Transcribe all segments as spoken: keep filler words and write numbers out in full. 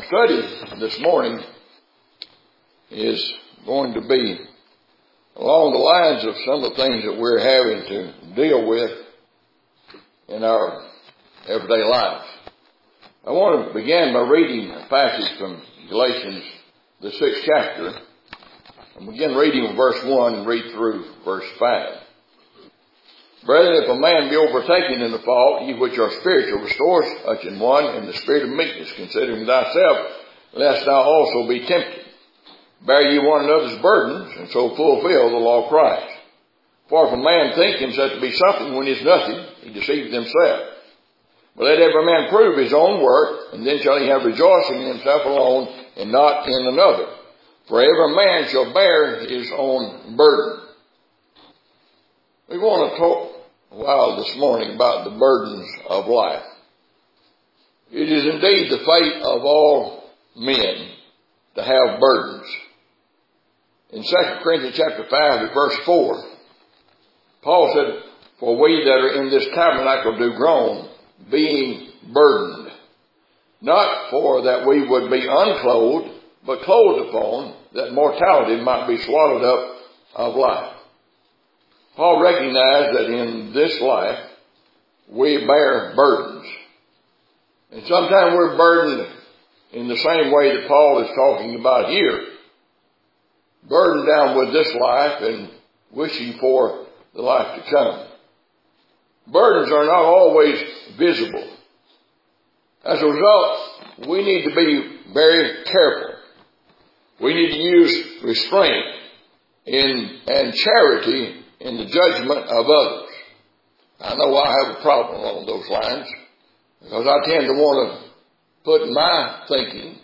Our study this morning is going to be along the lines of some of the things that we're having to deal with in our everyday life. I want to begin by reading a passage from Galatians, the sixth chapter. I'll begin reading with verse one and read through verse five. Brethren, if a man be overtaken in the fault, ye which are spiritual, restore such an one in the spirit of meekness, considering thyself, lest thou also be tempted. Bear ye one another's burdens, and so fulfill the law of Christ. For if a man think himself to be something when he is nothing, he deceiveth himself. But let every man prove his own work, and then shall he have rejoicing in himself alone, and not in another. For every man shall bear his own burden. We want to talk a while this morning about the burdens of life. It is indeed the fate of all men to have burdens. In Second Corinthians chapter five, verse four, Paul said, For we that are in this tabernacle do groan, being burdened, not for that we would be unclothed, but clothed upon, that mortality might be swallowed up of life. Paul recognized that in this life we bear burdens. And sometimes we're burdened in the same way that Paul is talking about here. Burdened down with this life and wishing for the life to come. Burdens are not always visible. As a result, we need to be very careful. We need to use restraint in, and charity in the judgment of others. I know I have a problem along those lines because I tend to want to put my thinking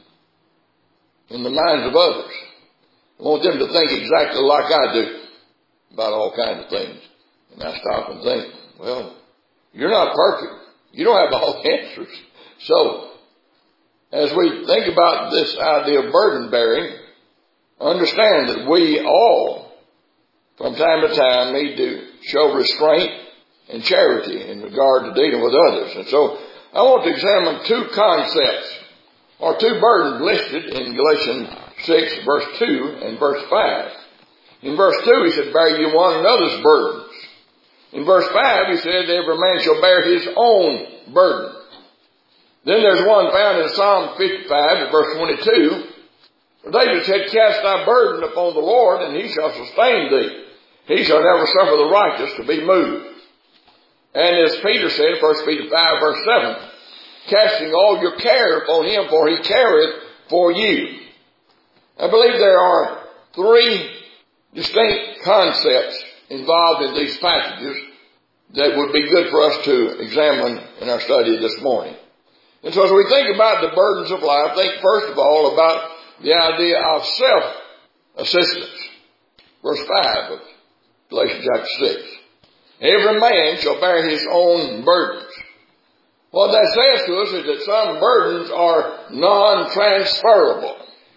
in the minds of others. I want them to think exactly like I do about all kinds of things. And I stop and think, well, you're not perfect. You don't have all the answers. So, as we think about this idea of burden bearing, understand that we all, from time to time, need to show restraint and charity in regard to dealing with others. And so, I want to examine two concepts, or two burdens listed in Galatians six, verse two and verse five. In verse two, he said, Bear ye one another's burdens. In verse five, he said, Every man shall bear his own burden. Then there's one found in Psalm fifty-five, verse twenty-two. For David said, Cast thy burden upon the Lord, and he shall sustain thee. He shall never suffer the righteous to be moved. And as Peter said, First Peter five, verse seven, Casting all your care upon him, for he careth for you. I believe there are three distinct concepts involved in these passages that would be good for us to examine in our study this morning. And so as we think about the burdens of life, think first of all about the idea of self-assistance. Verse five of Galatians chapter six. Every man shall bear his own burdens. What that says to us is that some burdens are non-transferable.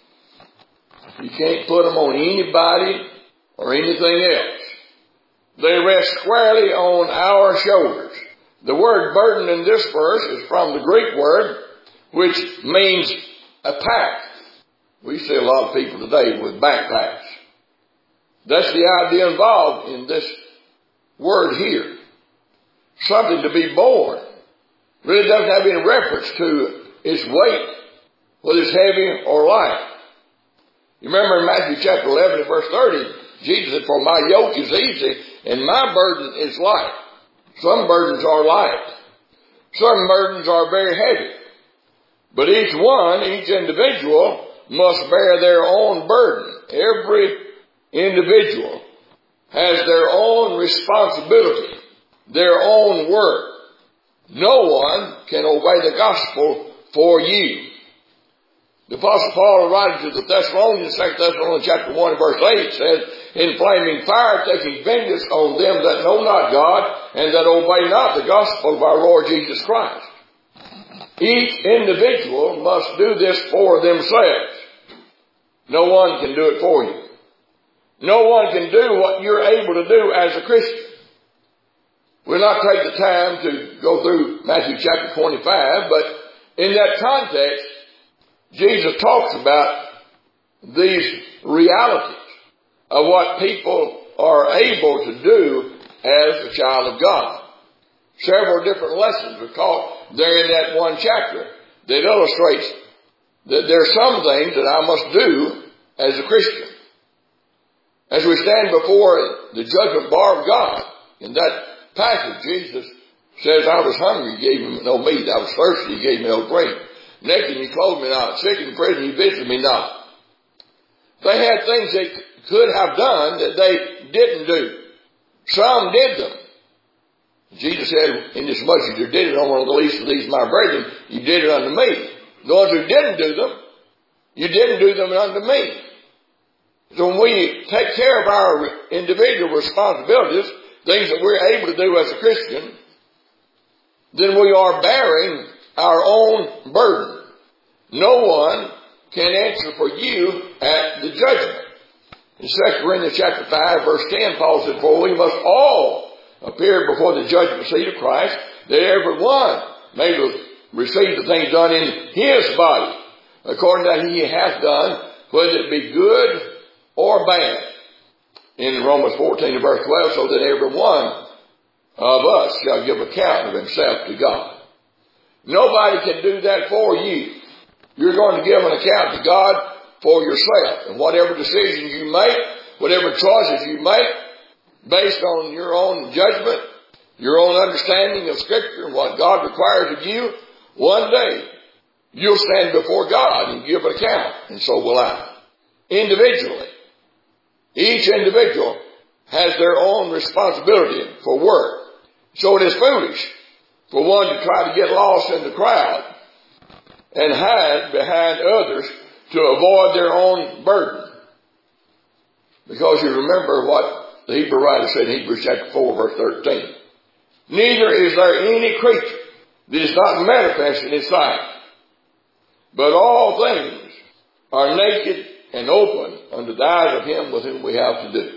You can't put them on anybody or anything else. They rest squarely on our shoulders. The word burden in this verse is from the Greek word, which means a pack. We see a lot of people today with backpacks. That's the idea involved in this word here. Something to be borne. Really doesn't have any reference to its weight, whether it's heavy or light. You remember in Matthew chapter eleven and verse thirty, Jesus said, For my yoke is easy and my burden is light. Some burdens are light. Some burdens are very heavy. But each one, each individual, must bear their own burden. Every individual has their own responsibility, their own work. No one can obey the gospel for you. The Apostle Paul, writing to the Thessalonians, Second Thessalonians chapter one, verse eight, says, In flaming fire, taking vengeance on them that know not God, and that obey not the gospel of our Lord Jesus Christ. Each individual must do this for themselves. No one can do it for you. No one can do what you're able to do as a Christian. We'll not take the time to go through Matthew chapter twenty-five, but in that context, Jesus talks about these realities of what people are able to do as a child of God. Several different lessons are taught there in that one chapter that illustrates that there are some things that I must do as a Christian. As we stand before the judgment bar of God, in that passage, Jesus says, I was hungry, you gave me no meat. I was thirsty, you gave me no drink. Naked, you clothed me not. Sick in prison, you visited me not. They had things they could have done that they didn't do. Some did them. Jesus said, inasmuch as you did it on one of the least of these my brethren, you did it unto me. The ones who didn't do them, you didn't do them unto me. So when we take care of our individual responsibilities, things that we're able to do as a Christian, then we are bearing our own burden. No one can answer for you at the judgment. In Second Corinthians chapter five, verse ten, Paul said, for we must all appear before the judgment seat of Christ, that every one may receive the things done in his body, according to that he hath done, whether it be good or bad. In Romans fourteen verse twelve, so that every one of us shall give account of himself to God. Nobody can do that for you. You're going to give an account to God for yourself. And whatever decisions you make, whatever choices you make, based on your own judgment, your own understanding of Scripture and what God requires of you, one day you'll stand before God and give an account. And so will I. Individually. Each individual has their own responsibility for work. So it is foolish for one to try to get lost in the crowd and hide behind others to avoid their own burden. Because you remember what the Hebrew writer said in Hebrews chapter four, verse thirteen. Neither is there any creature that is not manifest in his sight, but all things are naked and open under the eyes of him with whom we have to do.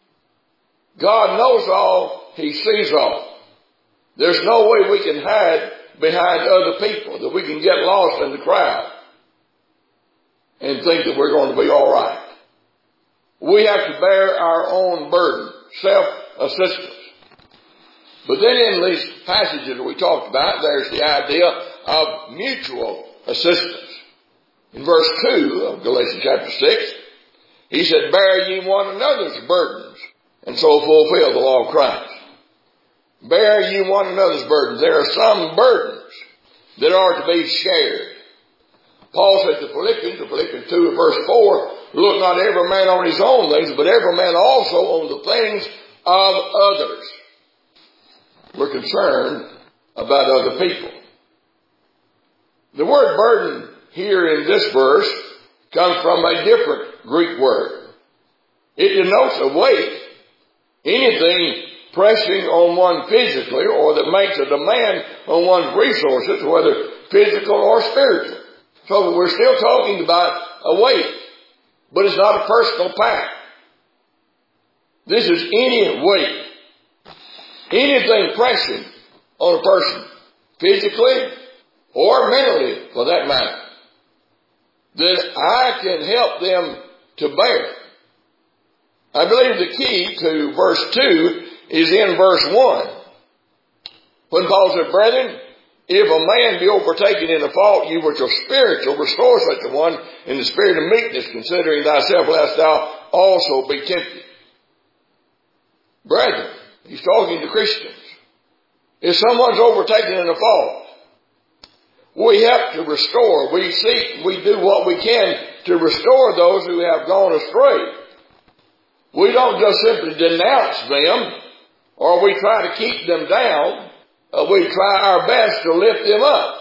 God knows all. He sees all. There's no way we can hide behind other people, that we can get lost in the crowd and think that we're going to be all right. We have to bear our own burden, self-assistance. But then in these passages that we talked about, there's the idea of mutual assistance. In verse two of Galatians chapter six, he said, bear ye one another's burdens, and so fulfill the law of Christ. Bear ye one another's burdens. There are some burdens that are to be shared. Paul said to Philippians, in Philippians two and verse four, look not every man on his own things, but every man also on the things of others. We're concerned about other people. The word burden here in this verse comes from a different Greek word. It denotes a weight, anything pressing on one physically or that makes a demand on one's resources, whether physical or spiritual. So we're still talking about a weight, but it's not a personal pact. This is any weight, anything pressing on a person, physically or mentally for that matter, that I can help them to bear. I believe the key to verse two is in verse one. When Paul said, brethren, if a man be overtaken in a fault, you which are spiritual, restore such a one in the spirit of meekness, considering thyself, lest thou also be tempted. Brethren, he's talking to Christians. If someone's overtaken in a fault, we have to restore. We seek, we do what we can to restore those who have gone astray. We don't just simply denounce them, or we try to keep them down. Uh, we try our best to lift them up.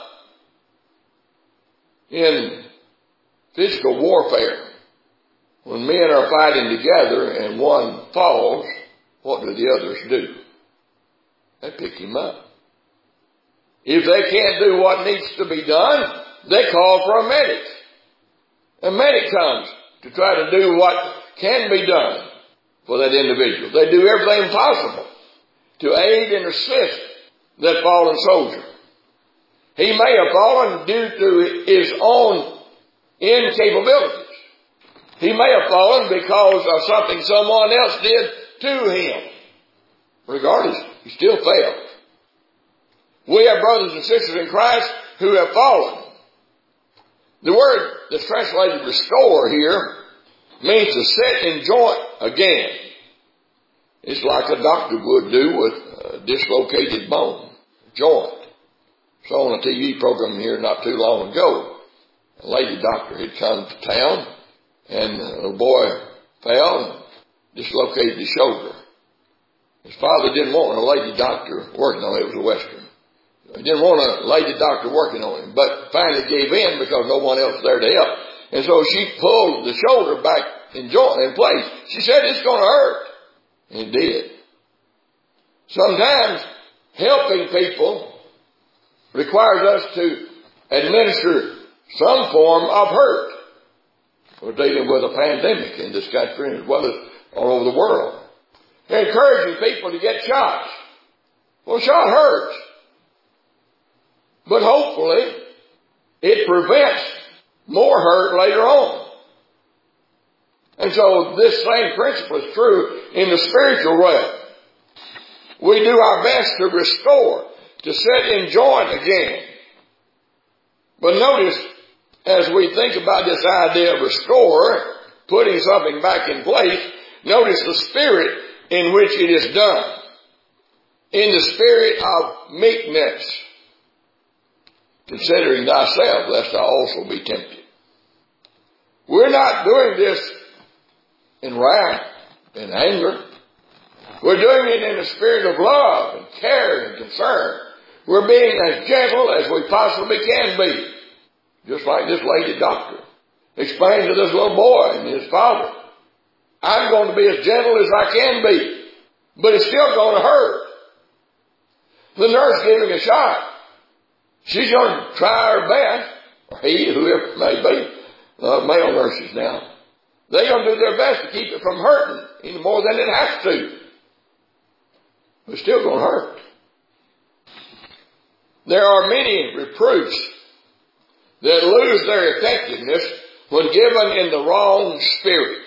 In physical warfare, when men are fighting together and one falls, what do the others do? They pick him up. If they can't do what needs to be done, they call for a medic. A medic comes to try to do what can be done for that individual. They do everything possible to aid and assist that fallen soldier. He may have fallen due to his own incapabilities. He may have fallen because of something someone else did to him. Regardless, he still fell. We have brothers and sisters in Christ who have fallen. The word that's translated restore here means to set in joint again. It's like a doctor would do with a dislocated bone, joint. So on a T V program here not too long ago, a lady doctor had come to town, and a little boy fell and dislocated his shoulder. His father didn't want a lady doctor working on it. It was a Western. He didn't want a lady doctor working on him, but finally gave in because no one else was there to help. And so she pulled the shoulder back in joint in place. She said, "It's going to hurt." And it did. Sometimes helping people requires us to administer some form of hurt. We're dealing with a pandemic in this country as well as all over the world. They're encouraging people to get shots. Well, shot hurts. But hopefully it prevents more hurt later on. And so this same principle is true in the spiritual realm. We do our best to restore, to set in joint again. But notice, as we think about this idea of restore, putting something back in place, notice the spirit in which it is done. In the spirit of meekness, considering thyself, lest thou also be tempted. We're not doing this in wrath and anger. We're doing it in a spirit of love and care and concern. We're being as gentle as we possibly can be. Just like this lady doctor explained to this little boy and his father, "I'm going to be as gentle as I can be, but it's still going to hurt." The nurse giving a shot, she's going to try her best, or he, whoever it may be, uh, male nurses now, they're going to do their best to keep it from hurting any more than it has to. But it's still going to hurt. There are many reproofs that lose their effectiveness when given in the wrong spirit.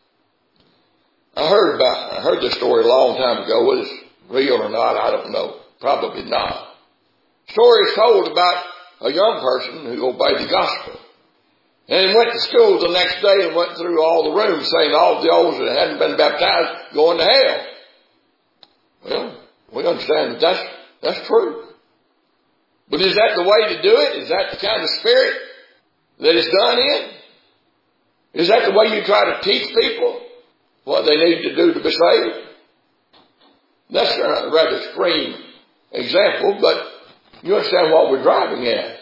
I heard about, I heard this story a long time ago. Whether it's real or not, I don't know. Probably not. Story is told about a young person who obeyed the gospel and went to school the next day and went through all the rooms saying all those that hadn't been baptized going to hell. Well, we understand that that's, that's true. But is that the way to do it? Is that the kind of spirit that is done in? Is that the way you try to teach people what they need to do to be saved? That's a rather extreme example, but you understand what we're driving at.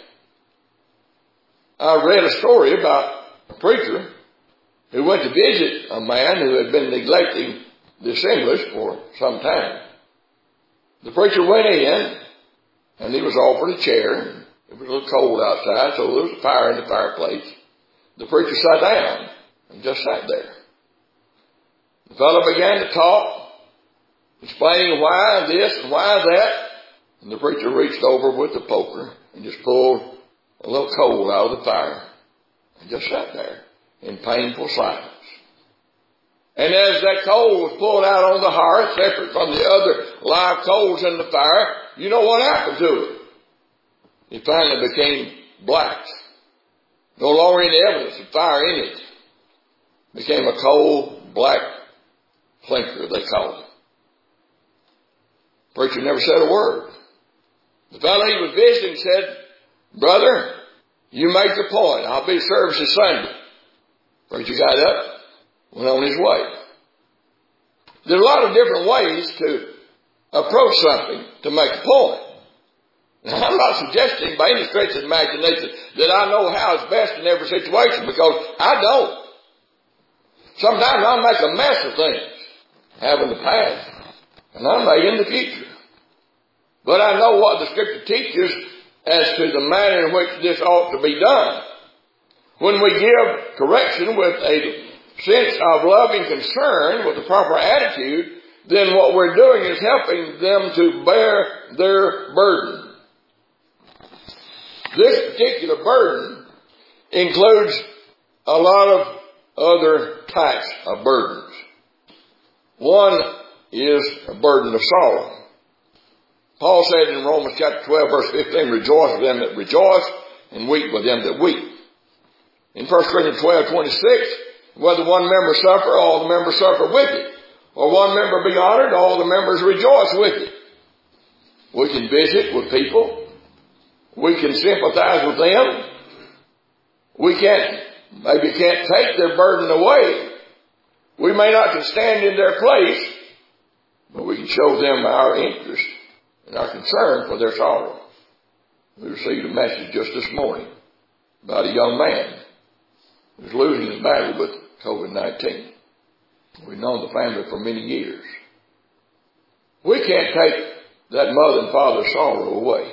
I read a story about a preacher who went to visit a man who had been neglecting the assemblies for some time. The preacher went in, and he was offered a chair. It was a little cold outside, so there was a fire in the fireplace. The preacher sat down and just sat there. The fellow began to talk, explaining why this and why that. And the preacher reached over with the poker and just pulled a little coal out of the fire and just sat there in painful silence. And as that coal was pulled out on the hearth, separate from the other live coals in the fire, you know what happened to it? It finally became black. No longer any evidence of fire in it. It became a coal black clinker, they called it. The preacher never said a word. The fellow he was visiting said, "Brother, you make the point. I'll be service this Sunday." The preacher got up, went on his way. There are a lot of different ways to approach something to make a point. Now, I'm not suggesting by any stretch of the imagination that I know how is best in every situation, because I don't. Sometimes I make a mess of things, have in the past, and I may in the future. But I know what the Scripture teaches as to the manner in which this ought to be done. When we give correction with a sense of loving concern, with the proper attitude, then what we're doing is helping them to bear their burden. This particular burden includes a lot of other types of burdens. One is a burden of sorrow. Paul said in Romans chapter twelve, verse fifteen, rejoice with them that rejoice and weep with them that weep. In First Corinthians twelve, twenty-six, whether one member suffer, all the members suffer with it. Or one member be honored, all the members rejoice with it. We can visit with people. We can sympathize with them. We can't, maybe can't take their burden away. We may not can stand in their place, but we can show them our interest and our concern for their sorrow. We received a message just this morning about a young man who's losing his battle with COVID nineteen. We've known the family for many years. We can't take that mother and father's sorrow away,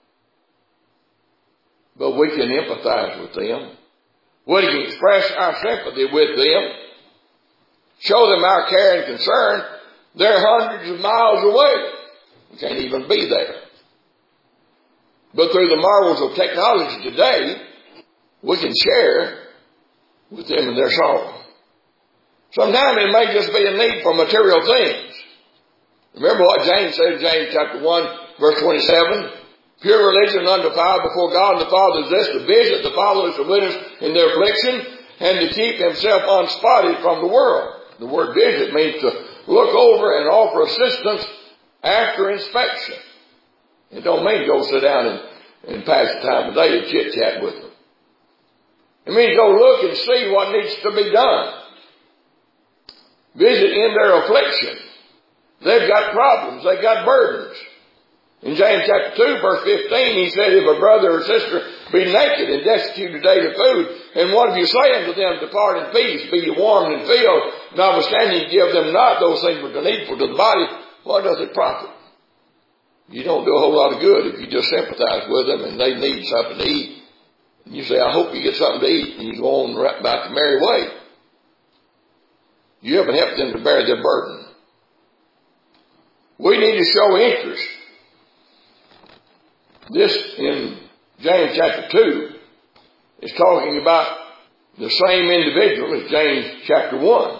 but we can empathize with them. We can express our sympathy with them, show them our care and concern. They're hundreds of miles away. We can't even be there. But through the marvels of technology today, we can share with them in their sorrow. Sometimes it may just be a need for material things. Remember what James said in James chapter one, verse twenty-seven? Pure religion undefiled before God and the Father is this, to visit the fatherless and widows in their affliction, and to keep himself unspotted from the world. The word visit means to look over and offer assistance after inspection. It don't mean go sit down and, and pass the time of day and chit-chat with them. It means go look and see what needs to be done. Visit in their affliction. They've got problems. They've got burdens. In James chapter two, verse fifteen, he said, if a brother or sister be naked and destitute of daily food, and one of you say unto them, depart in peace, be ye warmed and filled, notwithstanding you give them not those things which are needful to the body, what does it profit? You don't do a whole lot of good if you just sympathize with them and they need something to eat. And you say, I hope you get something to eat, and you go on right about the merry way. You haven't helped them to bear their burden. We need to show interest. This in James chapter two is talking about the same individual as James chapter one.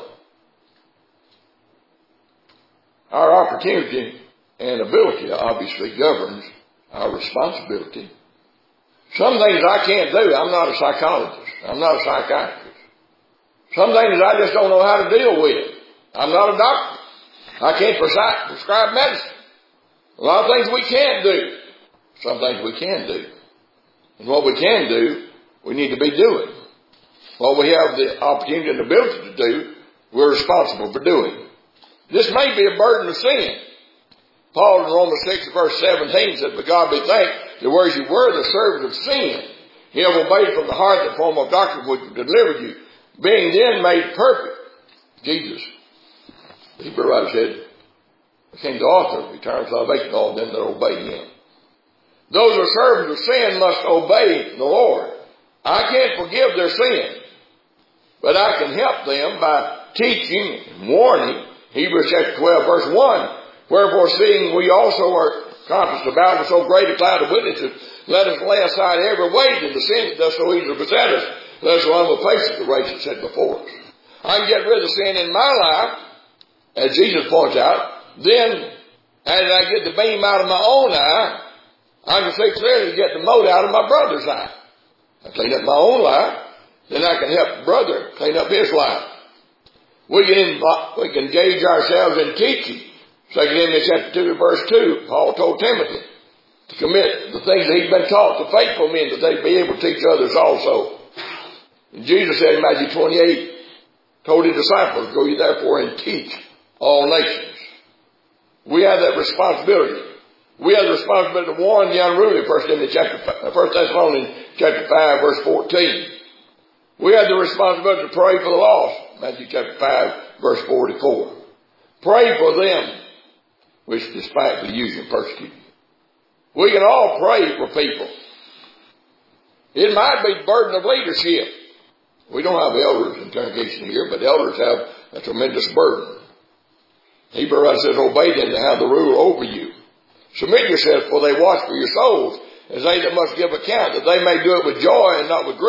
Our opportunity and ability obviously governs our responsibility. Some things I can't do. I'm not a psychologist. I'm not a psychiatrist. Some things I just don't know how to deal with. I'm not a doctor. I can't prescribe medicine. A lot of things we can't do. Some things we can do. And what we can do, we need to be doing. What we have the opportunity and ability to do, we're responsible for doing. This may be a burden of sin. Paul in Romans six, verse seventeen said, but God be thanked that whereas you were the servants of sin, you have obeyed from the heart the form of doctrine which delivered you, being then made perfect. Jesus, the Hebrew writer said, became the author of eternal salvation to all them that obey him. Those who are servants of sin must obey the Lord. I can't forgive their sin, but I can help them by teaching and warning. Hebrews chapter twelve, verse one, wherefore seeing we also are compassed about with so great a cloud of witnesses, let us lay aside every weight and the sin that does so easily beset us. Let us run with patience the race that's set before us. I can get rid of sin in my life, as Jesus points out. Then, as I get the beam out of my own eye, I can see clearly to get the mote out of my brother's eye. I clean up my own life, then I can help the brother clean up his life. We can, we can engage ourselves in teaching. Second Timothy chapter two, verse two, Paul told Timothy to commit the things that he'd been taught to faithful men, that they'd be able to teach others also. And Jesus said in Matthew twenty-eight, told his disciples, go ye therefore and teach all nations. We have that responsibility. We have the responsibility to warn the unruly, First Timothy chapter, First Thessalonians chapter five, verse fourteen. We have the responsibility to pray for the lost, Matthew chapter five, verse forty-four. Pray for them which despitefully use you and persecute you. We can all pray for people. It might be the burden of leadership. We don't have elders in congregation here, but elders have a tremendous burden. Hebrew writer says, obey them to have the rule over you. Submit yourselves, for they watch for your souls, as they that must give account, that they may do it with joy and not with grief,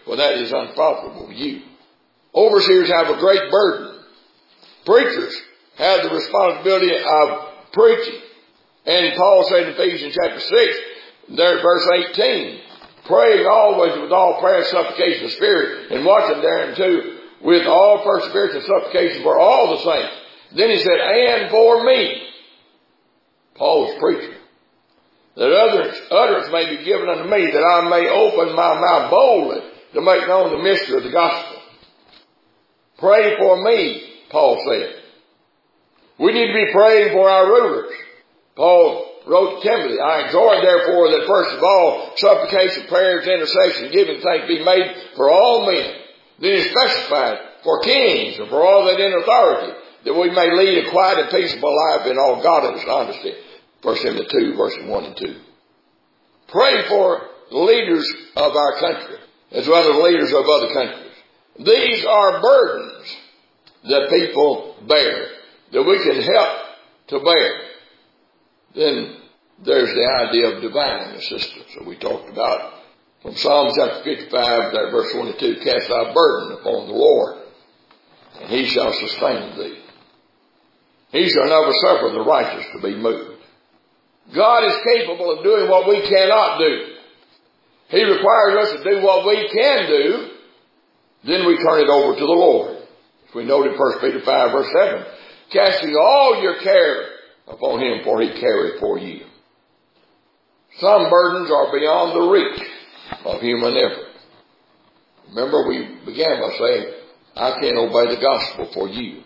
for that is unprofitable to you. Overseers have a great burden. Preachers have the responsibility of preaching. And Paul said in Ephesians chapter six, there verse eighteen, praying always with all prayer and supplication of the Spirit, and watching thereunto with all perseverance and supplication for all the saints. Then he said, and for me, Paul's preacher, that others, utterance may be given unto me, that I may open my mouth boldly to make known the mystery of the gospel. Pray for me, Paul said. We need to be praying for our rulers. Paul wrote to Timothy, I exhort therefore that first of all, supplication, prayers, intercession, giving thanks be made for all men. Then he specified for kings and for all that in authority, that we may lead a quiet and peaceable life in all godliness and honesty. First Timothy two, verses one and two. Pray for the leaders of our country, as well as the leaders of other countries. These are burdens that people bear, that we can help to bear. Then there's the idea of divine assistance that we talked about from Psalm chapter fifty-five, verse twenty-two, cast thy burden upon the Lord, and he shall sustain thee. He shall never suffer the righteous to be moved. God is capable of doing what we cannot do. He requires us to do what we can do. Then we turn it over to the Lord. As we noted in First Peter five, verse seven, casting all your care upon him, for he careth for you. Some burdens are beyond the reach of human effort. Remember, we began by saying, I can't obey the gospel for you.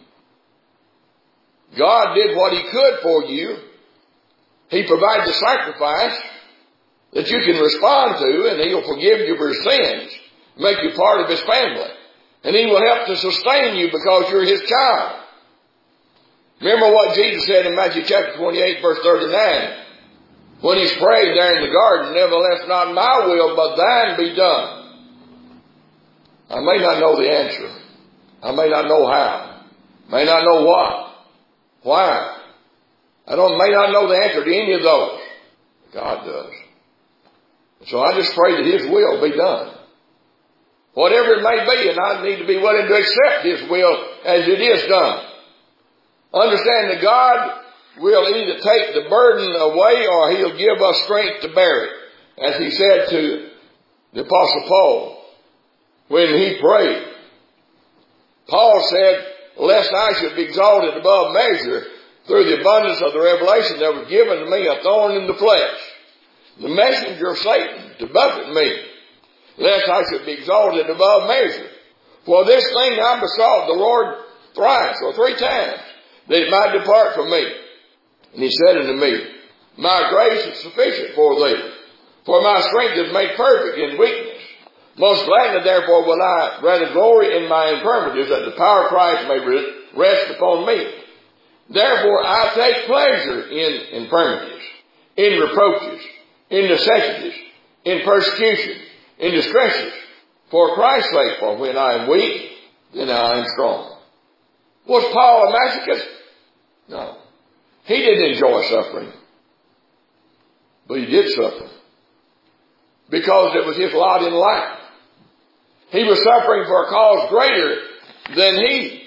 God did what he could for you. He provided the sacrifice that you can respond to, and he'll forgive you for your sins, make you part of his family. And he will help to sustain you because you're his child. Remember what Jesus said in Matthew chapter twenty-eight, verse thirty-nine. When he's prayed there in the garden, nevertheless not my will, but thine be done. I may not know the answer. I may not know how. May not know what. Why? I don't, may not know the answer to any of those. God does. So I just pray that his will be done. Whatever it may be, and I need to be willing to accept his will as it is done. Understand that God will either take the burden away or he'll give us strength to bear it. As he said to the Apostle Paul when he prayed. Paul said, lest I should be exalted above measure through the abundance of the revelation that was given to me, a thorn in the flesh, the messenger of Satan to buffet me, lest I should be exalted above measure. For this thing I besought the Lord thrice or three times, that it might depart from me. And he said unto me, my grace is sufficient for thee, for my strength is made perfect in weakness. Most gladly therefore will I rather glory in my infirmities, that the power of Christ may rest upon me. Therefore I take pleasure in infirmities, in reproaches, in necessities, in persecution, in distresses, for Christ's sake. For when I am weak, then I am strong. Was Paul a masochist? No. He didn't enjoy suffering. But he did suffer. Because it was his lot in life. He was suffering for a cause greater than he.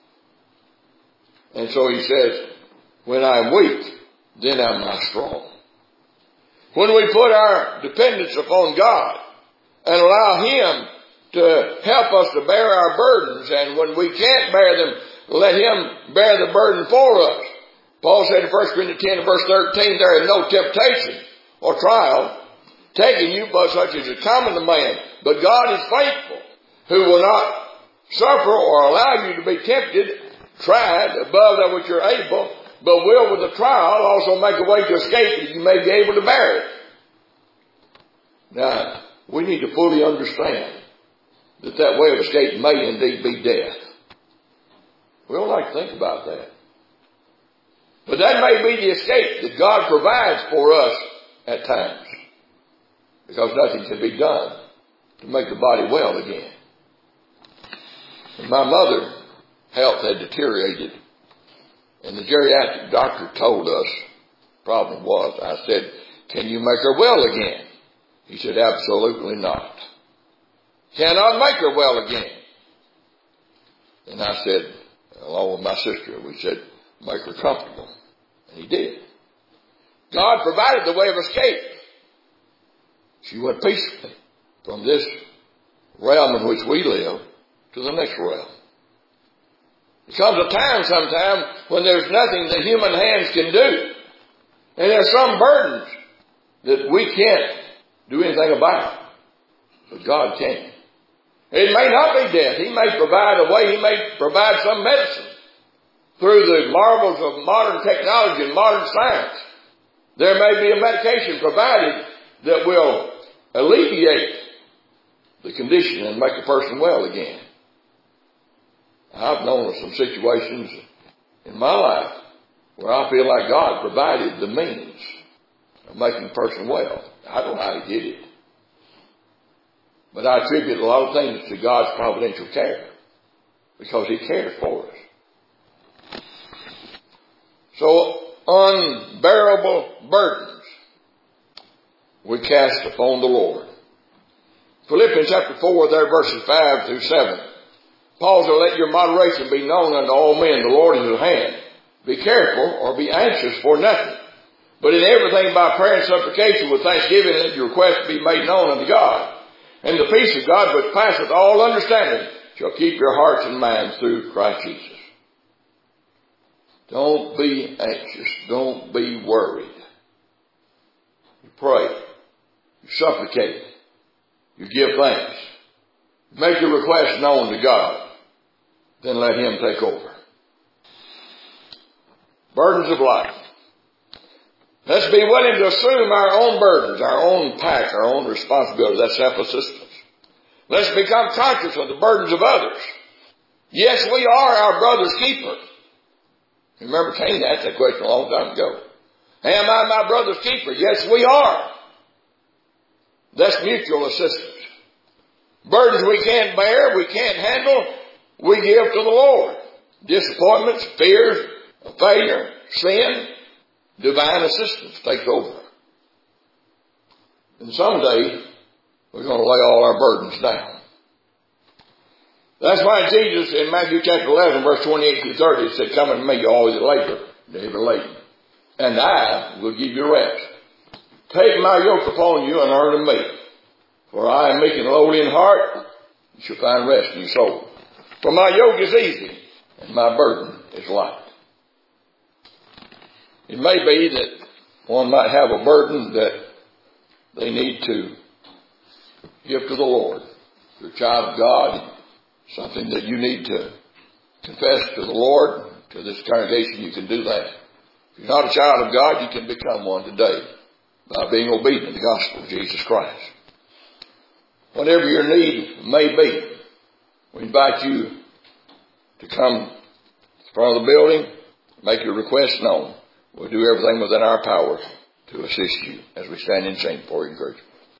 And so he says, when I am weak, then am I strong. When we put our dependence upon God and allow him to help us to bear our burdens, and when we can't bear them, let him bear the burden for us. Paul said in First Corinthians ten, verse thirteen, there is no temptation or trial taking you but such as is common to man. But God is faithful, who will not suffer or allow you to be tempted, tried above that which you're able, but will with the trial also make a way to escape that you may be able to bear it. Now, we need to fully understand that that way of escape may indeed be death. We don't like to think about that. But that may be the escape that God provides for us at times. Because nothing can be done to make the body well again. And my mother's health had deteriorated. And the geriatric doctor told us, the problem was, I said, can you make her well again? He said, absolutely not. cannot make her well again. And I said, along with my sister, we said, make her comfortable. And he did. God provided the way of escape. She went peacefully from this realm in which we live to the next realm. There comes a time sometime when there's nothing that human hands can do. And there's some burdens that we can't do anything about. But God can. It may not be death. He may provide a way. He may provide some medicine through the marvels of modern technology and modern science. There may be a medication provided that will alleviate the condition and make a person well again. I've known of some situations in my life where I feel like God provided the means of making a person well. I don't know how He did it. But I attribute a lot of things to God's providential care because He cares for us. So, unbearable burdens we cast upon the Lord. Philippians chapter four, there verses five through seven. Paul said, let your moderation be known unto all men. The Lord is at hand. Be careful or be anxious for nothing. But in everything by prayer and supplication with thanksgiving, let your requests be made known unto God. And the peace of God which passeth all understanding shall keep your hearts and minds through Christ Jesus. Don't be anxious. Don't be worried. You pray. You supplicate. You give thanks. Make your request known to God. Then let Him take over. Burdens of life. Let's be willing to assume our own burdens, our own pack, our own responsibility. That's self-assistance. Let's become conscious of the burdens of others. Yes, we are our brother's keeper. Remember, Cain asked that question a long time ago. Am I my brother's keeper? Yes, we are. That's mutual assistance. Burdens we can't bear, we can't handle, we give to the Lord. Disappointments, fears, failure, sin, divine assistance takes over. And someday, we're going to lay all our burdens down. That's why Jesus in Matthew chapter eleven, verse twenty-eight through thirty said, come unto me, all you labor, heavy laden, and I will give you rest. Take my yoke upon you and learn of me. For I am meek and lowly in heart, you shall find rest in your soul. For my yoke is easy, and my burden is light. It may be that one might have a burden that they need to give to the Lord. If you're a child of God, something that you need to confess to the Lord, to this congregation, you can do that. If you're not a child of God, you can become one today by being obedient to the gospel of Jesus Christ. Whatever your need may be, we invite you to come to the front of the building, make your request known. We'll do everything within our power to assist you as we stand and sing for your encouragement.